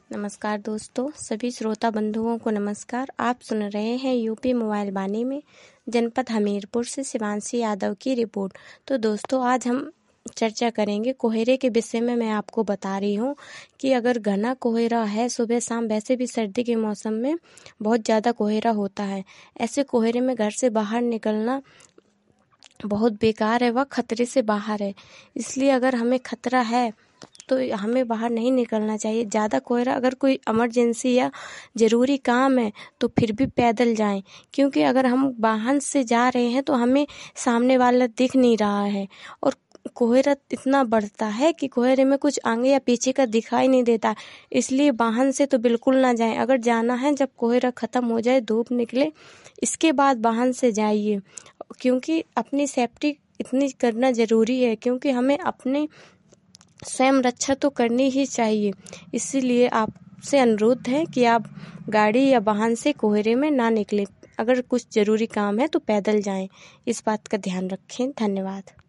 नमस्कार दोस्तों, सभी श्रोता बंधुओं को नमस्कार। आप सुन रहे हैं यूपी मोबाइल वाणी में जनपद हमीरपुर से शिवांशी यादव की रिपोर्ट। तो दोस्तों, आज हम चर्चा करेंगे कोहरे के विषय में। मैं आपको बता रही हूँ कि अगर घना कोहरा है सुबह शाम, वैसे भी सर्दी के मौसम में बहुत ज़्यादा कोहरा होता है। ऐसे कोहरे में घर से बाहर निकलना बहुत बेकार है, वह खतरे से बाहर है। इसलिए अगर हमें खतरा है तो हमें बाहर नहीं निकलना चाहिए। ज़्यादा कोहरा, अगर कोई इमरजेंसी या ज़रूरी काम है तो फिर भी पैदल जाएं, क्योंकि अगर हम वाहन से जा रहे हैं तो हमें सामने वाला दिख नहीं रहा है और कोहरा इतना बढ़ता है कि कोहरे में कुछ आगे या पीछे का दिखाई नहीं देता। इसलिए वाहन से तो बिल्कुल ना जाएं। अगर जाना है, जब कोहरा ख़त्म हो जाए, धूप निकले, इसके बाद वाहन से जाइए, क्योंकि अपनी सेफ्टी इतनी करना ज़रूरी है, क्योंकि हमें अपने स्वयं रक्षा तो करनी ही चाहिए। इसीलिए आपसे अनुरोध है कि आप गाड़ी या वाहन से कोहरे में ना निकलें। अगर कुछ ज़रूरी काम है तो पैदल जाएं। इस बात का ध्यान रखें। धन्यवाद।